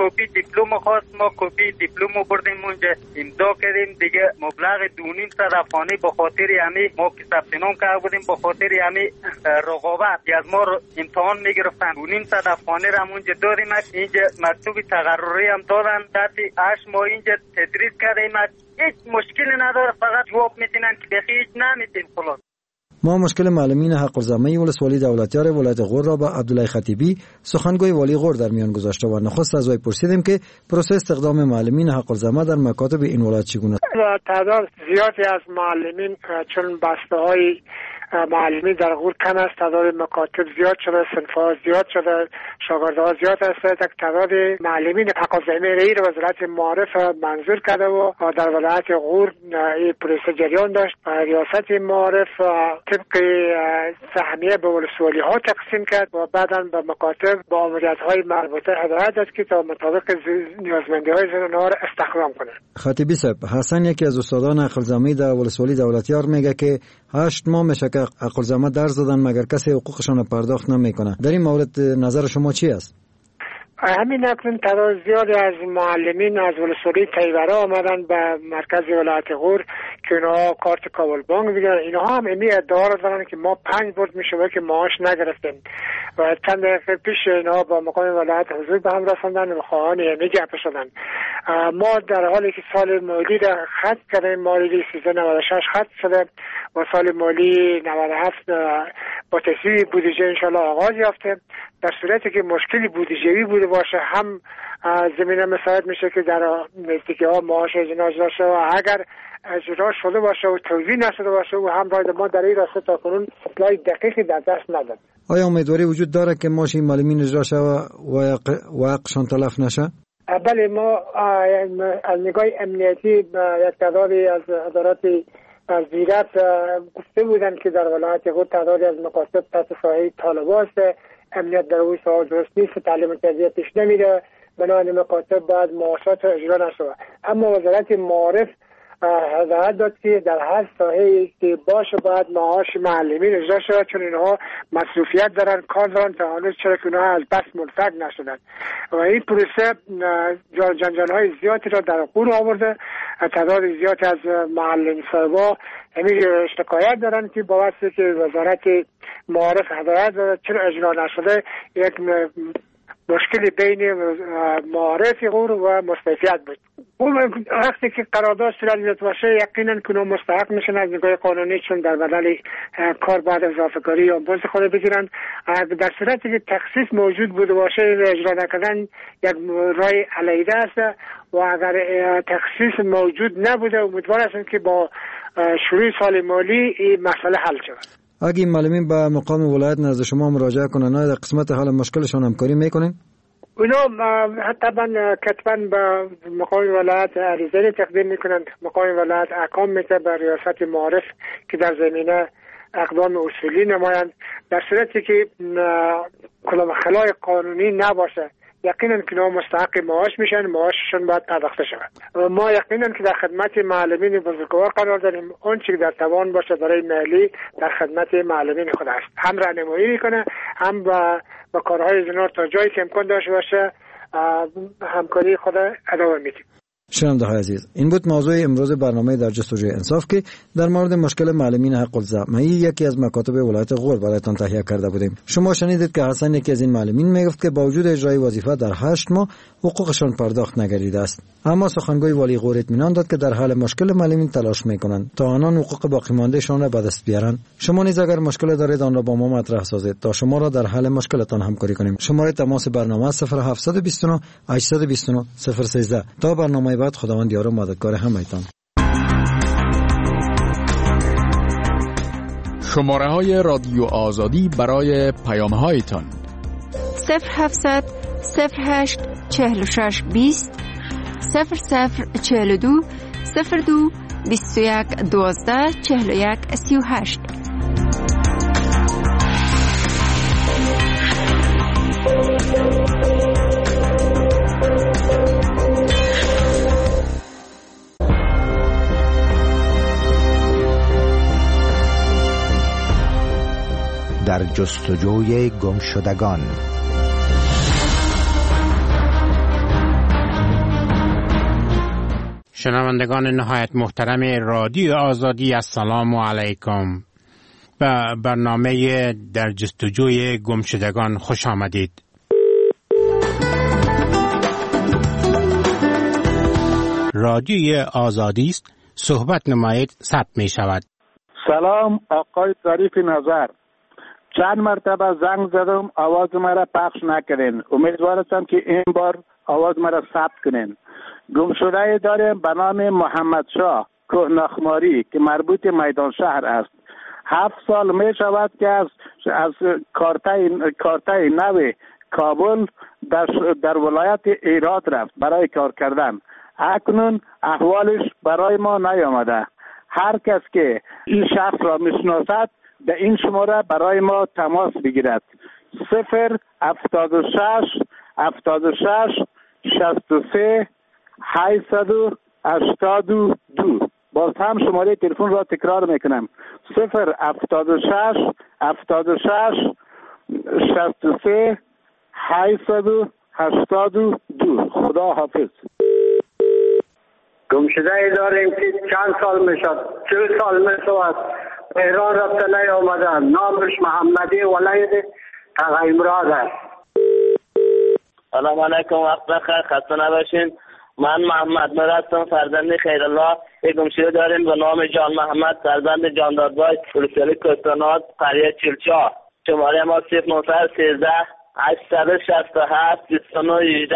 کپی دیپلم خواست، ما کپی دیپلم بردیم اونجا امضا کردیم دیگه. مبلغ 2,500 افغانی به خاطر همین ما که ثبت نام کرده بودیم به خاطر همین رقابت از ما امتحان میگرفتن. 2,500 افغانی را اونجا دادیم. اینجا مکتوب تقرری هم دادن. بعد 8 ماه اینجا تدریس کردیم. هیچ مشکلی نداره، فقط جواب میتونن که بخی هیچ نمیتین. خلاص ما مشکل معلمین حق الزامه ولسوالی دولتیار ولایت غور را با عبدالله خطیبی سخنگوی والی غور در میان گذاشته و نخست از وی پرسیدیم که پروسه استخدام معلمین حق الزامه در مکاتب این ولایت چگونه است. تعداد زیادی از معلمین چون بسته‌های معلمی در غور کم است، تعداد مکاتب زیاد شده، صنف‌ها زیاد شده، شاگردها زیاد است. تعداد معلمین حق الزامه ای را وزارت معارف منظور کرده و در ولایت غور این پروسه جریان داشت. ریاست معارف طبق سهمیه به ولسوالی ها تقسیم کرد و بعداً به مکاتب با ماموریت‌های مربوطه هدایت داد که تا مطابق نیازمندی‌های آنها را استخدام کنند. خطیبی صاحب، حسن یکی از استادان حق الزامه در ولسوالی دولتیار میگه که 8 ماه میشه که حق الزامه درس دادن مگر کسی حقوقشان را پرداخت نمیکنه. در این مورد نظر شما چی است؟ همین اکنون تعداد زیادی از معلمین از ولسوالی تیورا آمدن به مرکز ولایت غور که اینها کارت کابل بانک بگیرن. اینها هم امی ادعا را دارن که ما 5 بار میشه که معاش نگرفتیم و چند دقیقه پیش اینها با مقام ولایت حضور به هم رساندن و خواهان امی گپ شدن. ما در حالی که سال مالی را ختم کردیم، مالی 1396 ختم شده و سال مالی 97 با تصویب بودجه انشالله آغاز یافته. در صورتی که مشکلی بودجه‌ای بوده باشه هم زمینه مساعد میشه که در نزدیکی ها معاش اجرا شده و اگر اجرا شده باشه و توزیع نشده باشه و هم باید ما در این راسته تا کنون اطلاع دقیقی در دست نداریم. آیا امیدواری وجود داره که معاش این معلمین اجرا شده و حقشان تلف نشه؟ بله، ما از نگاه امنیتی یک تعدادی از ادارات وزارت گفته بودن که در ولایت غور تعدادی از مکاتب تحت سایه طالبان است. امنیت در اون سوال درست نیست، تعلیم تربیت پیش نمیره، بنابراین مکاتب باید معاشات اجرا نشود. اما وزارت معارف هدایت داد که در هر ساحه‌ای که باشه باید معاش معلمین اجرا شود، چون اینها مصروفیت دارن، کار دارن، تا هنوز چرا که اینها از بس منفک نشدن و این پروسه جنجال‌های زیادی را در غور آورده. تعداد زیادی از معلم صاحبا همین شکایت دارن که با واسطه که وزارت معارف هدایت داده چرا اجرا نشده، یک مشکلی بین معارف غور و مستعفیت بود. اون وقتی که قرارداد صورت باشه یقینا که اونها مستحق میشن از نگاه قانونی، چون در بدل کار بعد اضافه کاری یا بازی خود بگیرن. در صورتی که تخصیص موجود بوده باشه اجرا نکردن یک رای علیده است و اگر تخصیص موجود نبوده امیدوار هستم که با شروع سال مالی این مسئله حل شود. اگه این معلمین به مقام ولایت نزد شما مراجعه کنن، در قسمت حل مشکلشون همکاری میکنین؟ اونا طبعا کتباً به مقام ولایت عریضه تقدیم میکنند. مقام ولایت احکام میده به ریاست معارف که در زمینه اقدام اصولی نمایند. در صورتی که خلای قانونی نباشه یقینا که اونا مستحق معاش میشن، معاششون باید پرداخته شود. ما یقینا که در خدمت معلمین بزرگوار قرار داریم. اون چیزی در توان باشه برای ملی در خدمت معلمین خود است. هم راهنمایی میکنه، هم با کارهای زنار تا جایی که امکان داشته باشه همکاری خود ادامه میدیم. شنونده‌های عزیز، این بود موضوع امروز برنامه در جستجوی انصاف که در مورد مشکل معلمین حق الزامه یکی از مکاتب ولایت غور برایتان تهیه کرده بودیم. شما شنیدید که حسن یکی از این معلمین میگفت که با وجود اجرای وظیفه در 8 ماه حقوقشان پرداخت نگردیده است، اما سخنگوی والی غور اطمینان داد که در حل مشکل معلمین تلاش میکنند تا آنان حقوق باقی ماندهشان را به دست بیارند. شما نیز اگر مشکل دارید آن را با ما مطرح سازید تا شما را در حل مشکلتان همکاری کنیم. شماره تماس برنامه 0729 829 013. تا برنامه بعد، خداوند یار و مددگار همه‌تان. شماره‌های رادیو آزادی برای پیام‌هایتان 0700 08 46 20 0042 02 21 12 41 38. در جستجوی گمشدگان. شنوندگان نهایت محترم رادیو آزادی، السلام علیکم. به برنامه در جستجوی گمشدگان خوش آمدید. رادیوی آزادی است، صحبت نمایید، ثبت می شود. سلام آقای ظریف نظر، چند مرتبه زنگ زدم آواز مرا پخش نکردین. امیدوارم که این بار آواز مرا ثبت کنین. گمشده داریم به نام محمد شاه کوهنخماری که مربوط میدان شهر است. 7 سال می شود که از کارتای نو کابل در ولایت ایراد رفت برای کار کردن. اکنون احوالش برای ما نیامده. هر کس که این شخص را میشناسد به این شماره برای ما تماس بگیرد. 076 76 63 882. باز هم شماره تلفن را تکرار میکنم. 076 76 63 882. خدا حافظ. گمشده داریم که چند سال میشد، 40 سال میشود ایران رفته نیامده. نامش محمدی ولید تغیمراد است. سلام علیکم، وقت بخیر، خسته نباشین. من محمد نور هستم، فرزند خیرالله. یک گمشده داریم به نام جان محمد، فرزند جاندادبای، ولسوالی کوهستانات، قریه چلچا. شماره ما 0913 867 2918.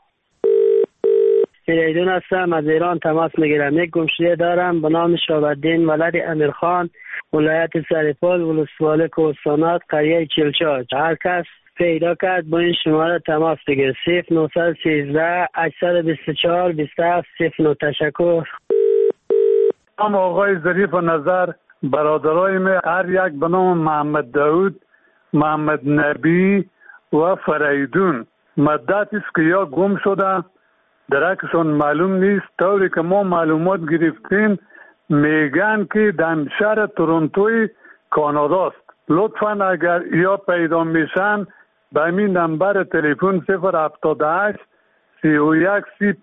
فریدون هستم، از ایران تماس میگیرم. یک گمشده دارم به نام شهاب‌الدین ولد امیرخان، ولایت سرپل، ولسوالی کوهستانات، قریه چلچا. هر کس پیدا کرد با این شماره تماس بگیر. 0913 824 27 09. تشکر. هم آقای ظریف نظر، برادرای من هر یک به نام محمد داود، محمد نبی و فریدون مدت است که یا گم شده، درکشون معلوم نیست. طوری که ما معلومات گرفتیم میگن که در شهر تورنتوی کاناداست. لطفاً اگر یا پیدا میشن به این نمبر تلفن 078 31 30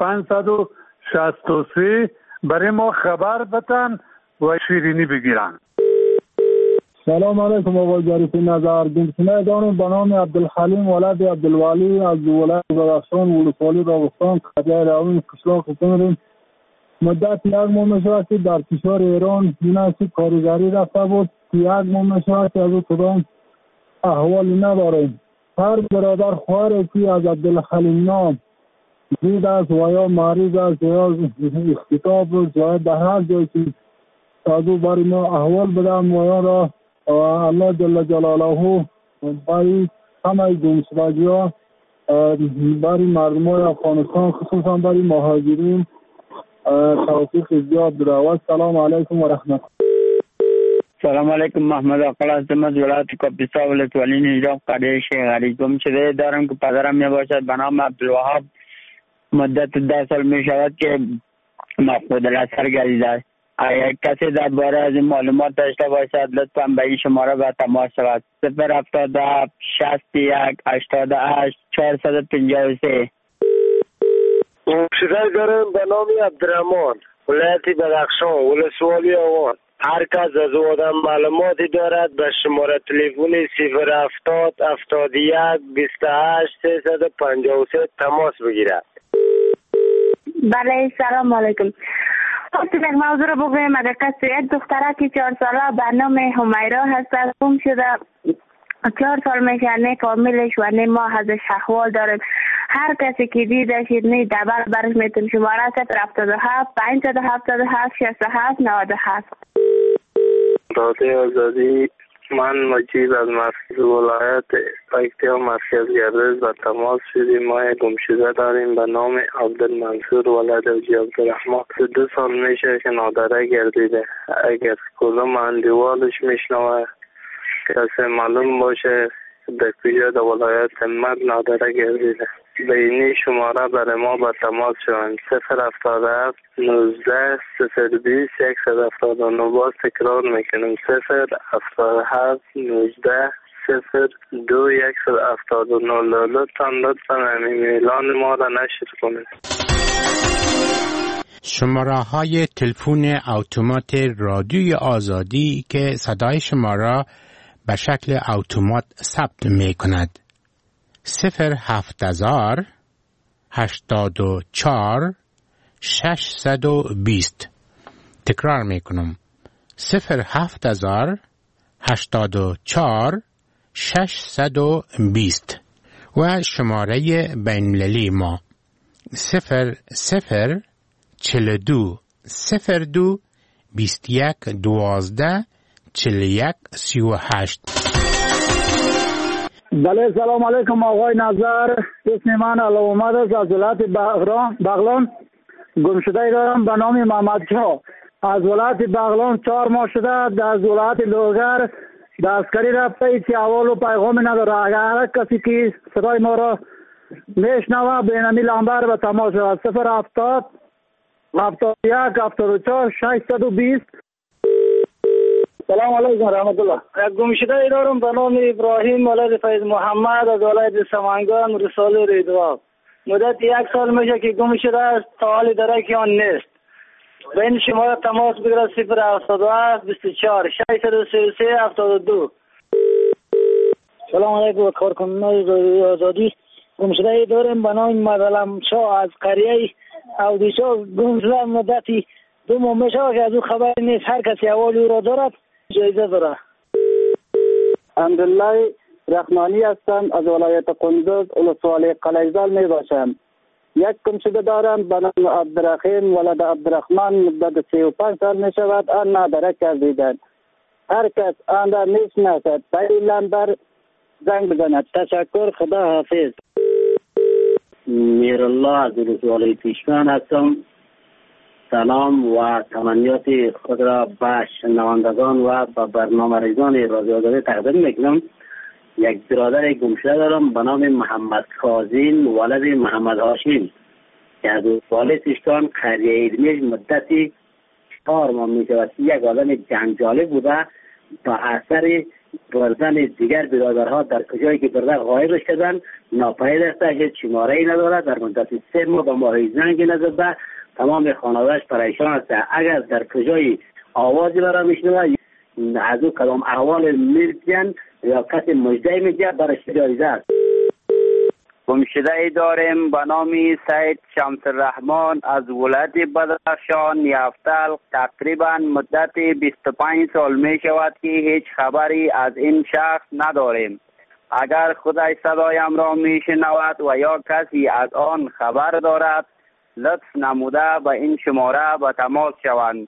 563 برای ما خبر بدن و شیرینی بگیرن. سلام علیکم آقای ظریف نظر. گمشده دارم به نام عبدالحلیم ولد عبدالولی از ولایت بدخشان، ولسوالی راغستان، قریه راوین، قشلاق تمرین. مدت 1 ماه میشود که در کشور ایران مناسب کارگری رفته بود. 1 ماه میشود که از او کدام احوالی نداریم. هر برادر خواهر که از عبدالحلیم نام دید است و یا مریض است یا اختطاف است یا در هر جایی که از او برای ما احوال بدم و یا را الله جل جلاله برای همه گمشدگی ها، برای مردم های افغانستان خصوصا برای مهاجرین توفیق زیاد بده. و السلام علیکم و رحمت. سلام علیکم، محمد آقل هستم از ولایت کاپیسا، ولسوالی نجراب، قریه شیخ علی. گمشده دارم که پدرم می باشد به نام عبدالوهاب. مدت 10 سال می شود که مفقود الاثر گردیده است. اگر کسی درباره از این معلومات داشته باشد لطفاً به این شماره به تماس شود. 077 61 88 453. گمشده داریم به نام عبدالرحمن، ولایت بدخشان، ولسوالی آوان. هر کس از او آدم معلوماتی دارد به شماره تلفنی 070 71 28 353 تماس بگیرد. بله، سلام علیکم. خواستیم یک موضوع رو بگویم. اگر کسی یک دختره که 4 ساله به نام همیرا هست گم شده، 4 سال میشه، نه کاملش و نه ما ازش احوال داریم. هر کسی که دیدش نه دبر برش میتون شماره 077 577 67 97. رادیو آزادی، من مجید از مرکز ولایت اکتیا مرکز گردز و تماس شدیم. ما یک گمشده داریم به نام عبدالمنصور ولد حاجی عبدالرحمن. 2 سال میشه که نادره گردیده. اگر کدوم اندیوالش میشنوه کسی معلوم باشه در کجا در ولایت همت نادره گردیده، به اینی شماره برای ما به تماس شوند. 077 19 020 179. باز تکرار میکنم 077 19 02 179. لطفاً همین اعلان ما را نشر کنید. شماره های تلفن اتومات رادیوی آزادی که صدای شما را به شکل اتومات ثبت می کند. 07000 84 620. تکرار می کنم. 07000 84 620 و شماره بین‌المللی ما 0042 02 21 12 41 38. بله سلام علیکم آقای نظر. اسم من علامت است از ولایت بغلان. گمشده دارم به نام محمد شاه. از ولایت بغلان 4 ماه شده از ولایت لوگر دستکاری رفته که اول و پیغام نداره. اگر کسی که صدای ما را میشنوه به نمی لمبر به تماس شود 070 71 74 620. سلام علیکم رحمت الله. گمشده دارم به نام ابراهیم ولد فیض محمد از ولایت سمنگان رساله ریدوا. مدت 1 سال میشه که گم شده است، تا حال درک آن نیست. به این شماره تماس بگیرد 077 24 633 72. سلام علیکم کارکنان رادیوی آزادی. گمشده دارم به نام مدلم شاه از قریه اودیشا. گم شده مدتی 2 ماه میشه که از او خبر نیست. هر کسی احوال او را دارد جایزه داره. حمدالله رحمانی هستم از ولایت قندوز ولسوالی قلیزال می باشم. یک گمشده دارم به نام عبدالرحیم ولد عبدالرحمن مدت 35 سال می شود. آن نداره کردیدن. هر کس آن را میشناسد به این لمبر زنگ بزند. تشکر، خدا حافظ. میرالله از ولسوالی پیشمن هستم. سلام و تمنیات خود را به شنوندگان و به برنامه‌ریزان رادیو آزادی تقدیم میکنم. یک برادر گمشده دارم به نام محمد کاظم ولد محمد هاشم که از ولسوالی سیستان قریه ایدمیش مدتی 4 ماه میشود. یک آدم جنجالی بوده. با اثر بردن دیگر برادرها در کجایی که برادر غایب شدن ناپدید است. هیچ شماره‌ای ندارد. در مدت 3 ماه به ما زنگ نزده. تمام خانواده‌اش پریشان است. اگر در کجای آوازی برای میشنوه از او کدام احوال میرسن یا کسی مجده میگه برش جایزه است. گمشده داریم به نام سید شمس الرحمن از ولایت بدخشان یفتل. تقریبا مدت 25 سال می شود که هیچ خبری از این شخص نداریم. اگر خدای صدایم را می شنود و یا کسی از آن خبر دارد لطف نموده به این شماره به تماس شوند.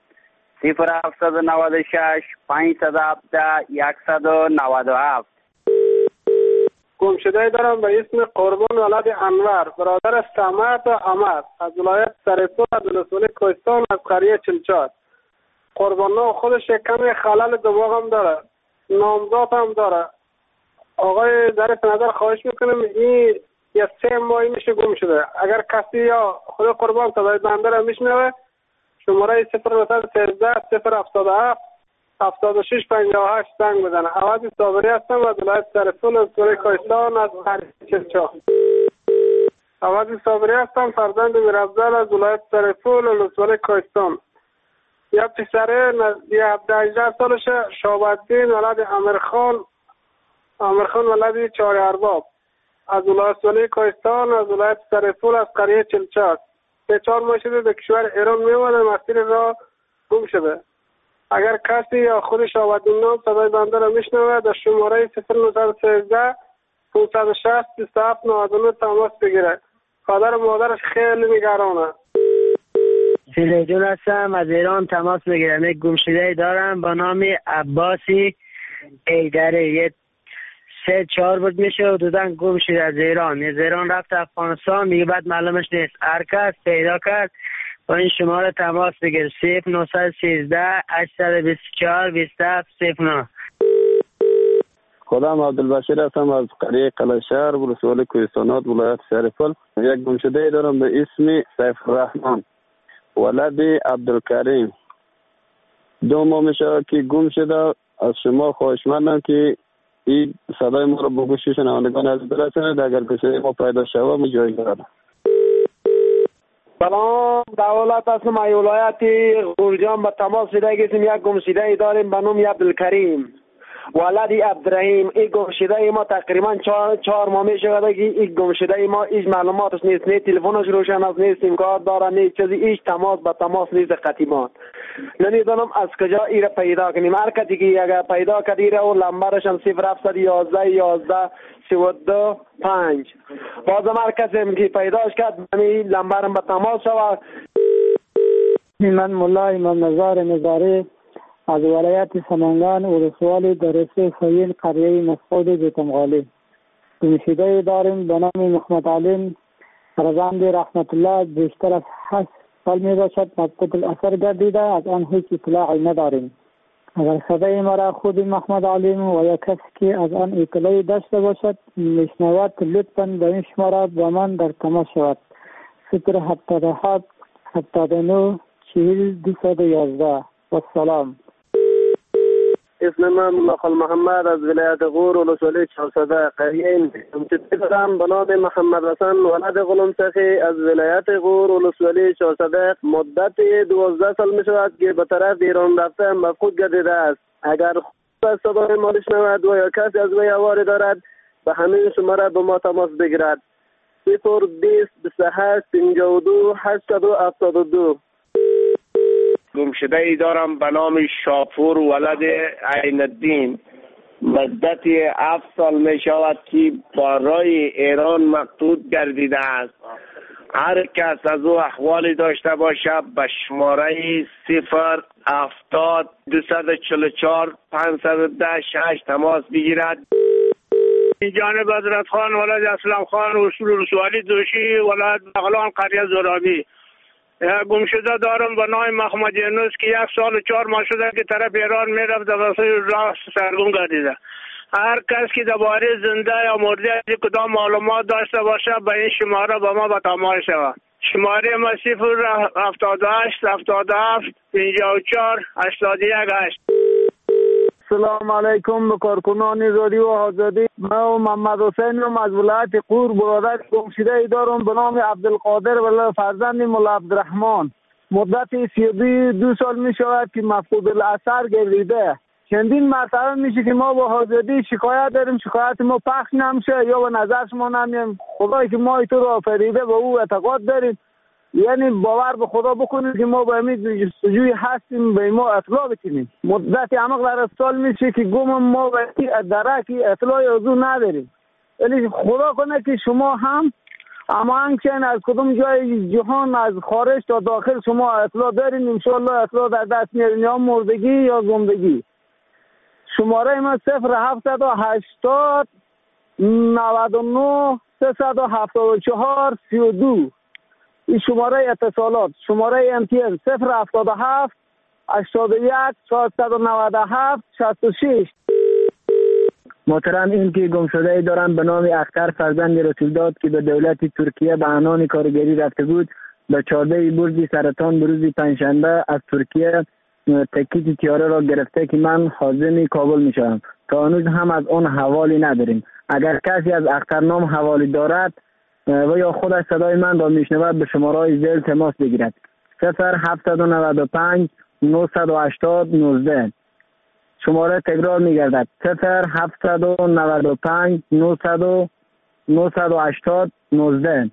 0796 517 197. گمشده دارم به اسم قربان ولد انور، برادر سمت و احمد از ولایت سرپور از ولسوالی کوهستان از قریه چلچار. قربان خودش کمی خلل دماغ هم داره، نامزاد هم داره. آقای ظریف نظر خواهش میکنم این یا 3 ماهی میشه گم شده. اگر کسی یا خود قربان صدای بنده را میشنوه شماره 0913 077 76 58 زنگ بزنه. عوض صابری هستم از ولایت سرپور از ولسوالی کوهستان از قریه چلچار. عوض صابری هستم فرزند میرافضل از ولایت سرپور از ولسوالی کوهستان. یا پسره 18 سالشه شهاب‌الدین ولد امیرخان ولد چهار ارباب از ولسوالی کوهستان از ولایت سرپور از قریه چلچار. 4 ماه شده به کشور ایران میومده مسیر را گم شده. اگر کسی یا خود شهاب‌الدین نام صدای بنده را میشنوه در شماره 0913 560 27 99 تماس بگیره. پدر و مادرش خیلی نگرانه. فیلیجون هستم از ایران تماس بگیرم. یک گمشده دارم به نام عباسی ایدره. 3-4 بود میشه و دودن گم شده از ایران رفت افغانستان. میگه بعد معلومش نیست. هر کس پیدا کرد با این شماره تماس بگیر 0913 824 27 09. خودم عبدالبشیر هستم از قریه قلعه‌شهر ولسوالی کوهستانات ولایت سرپل. یک گمشده دارم به اسم سیف الرحمن ولد عبدالکریم. 2 ماه میشه که گم شده. از شما خواهشمندم که این صدای ما رو به گوش شنوندگان عزیز برسونید. اگر کسی ما پیدا شود ما جایزه داریم. سلام، دولت هستم از ولایت غورجان به تماس گرفتیم. یک گمشده داریم به نام عبدالکریم ولد عبدالرحیم. این گمشده ما تقریبا 4 ماه می شود که این گمشده ما هیچ معلوماتش نیست، نه تلفنش روشن است، نه سیم کارت داره، نه چیزی، هیچ تماس به تماس نیست قطیبان. نمیدونم از کجا ایره پیدا کنیم. هر کسی که اگر پیدا کردیره و لمبرش هم 0711 11 32 5. بازم هر کسی که پیداش کرد همین لمبرم به تماس شود. من ملا امام نزار نزاری از ولایت سمنگان ولسوالی درسته خیل قریه مسعود بیتمغالی. گمشده داریم به نام محمد علیم فرزند رحمت الله. بیشتر از 8 سال می باشد مفقود الاثر گردیده، از آن هیچ اطلاعی نداریم. اگر صدای مرا خود محمد علیم و یا کسی که از آن اطلاعی داشته باشد میشنود لطفاً به این شماره با من در تماس شود. 077 79 40 211. و سلام. اسم من مخل محمد از ولایت غور ولسوالی 400 قریه دارم به نام محمد حسن ولد غلمسخی از ولایت غور ولسوالی 400. مدت 12 سال می شود که به طرف ایران رفته مفقود گردیده است. اگر خود صدای ما بشنود و یا کسی از وی حوالی دارد به همین شماره به ما تماس بگیرد. 020 28 52 872. گمشده ای دارم به نام شاپور ولد عین الدین. مدت 7 سال می شود که با رای ایران مقصود گردیده است. هر کس از او احوالی داشته باشد به شماره 070 244 510 تماس بگیرد. جانب حضرت خان ولد اسلام خان اصول رسوالی دوشی ولد بغلان قریه زرابی. گمشده دارم به نام محمد یونس که 1 سال و 4 ماه شده که طرف ایران میرفت واسه راه سرگون گردیده. هر کس که درباره زنده یا مرده از کدام معلومات داشته باشه به این شماره با ما به تماس شود. شماره ما 078 77 54 818. سلام علیکم به کارکنان رادیو آزادی. من محمد حسین از ولایت غور برادر گمشده ای دارم به نام عبدالقادر ولی فرزند مولا عبدالرحمن. مدت 32 سال می شود که مفقود الاثر گردیده. چندین مرتبه میشه که ما با آزادی شکایت داریم، شکایت ما پخش نمیشه یا به نظر شما نمیم. خدایی که ما تو رو آفریده به او اعتقاد داریم، یعنی باور به خدا بکنید که ما به امید جستجوی هستیم به ما اطلاع بکنیم. مدت عمق در سال میشه که گم ما به درکی اطلاعی از او نداریم. یعنی خدا کنه که شما هم اما همچنین از کدوم جای جهان از خارج تا داخل شما اطلاع دارین، انشاءالله اطلاع در دست میارین، یا مردگی یا زندگی. شماره ما 0780 99 374 32. این شماره اتصالات. شماره امتیاز 077 81 497 66. محترم، این که گمشده دارم به نام اختر فرزند رسولداد که به دولت ترکیه به عنوان کارگری رفته بود. به 14 برج سرطان به روز پنجشنبه از ترکیه تکیت تیاره را گرفته که من حازم کابل می شوم. تا هنوز هم از آن حوالی نداریم. اگر کسی از اخترنام حوالی دارد و یا خودش صدای من را میشنود به شماره ذیل تماس بگیرد. 0795 980 19. شماره تکرار میگردد 0795 980 19.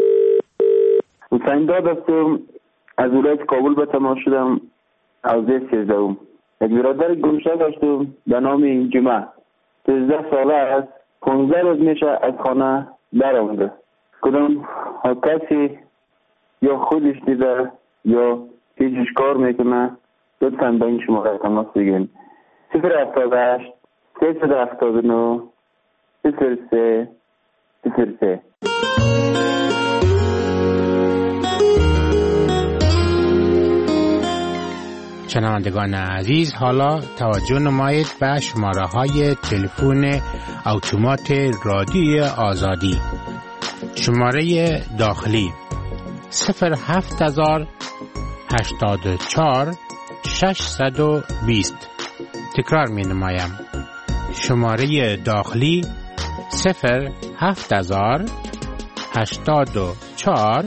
حسین داد هستم از ولایت کابل به تماس شدم. حوزه 13. یک برادر گمشده داشتم به نام جمعه. 13 ساله است. 15 روز میشه از خانه در آمده. کدام کسی یا خودش دیده یا هیچ کار میکنه لطفاً با این شماره تماس بگیرید. 078 379 03 03. شنوندگان عزیز، حالا توجه نمایید به شماره های تلفن اتومات رادیوی آزادی. شماره داخلی 07000 84 620. تکرار می نمایم. شماره داخلی 07000 84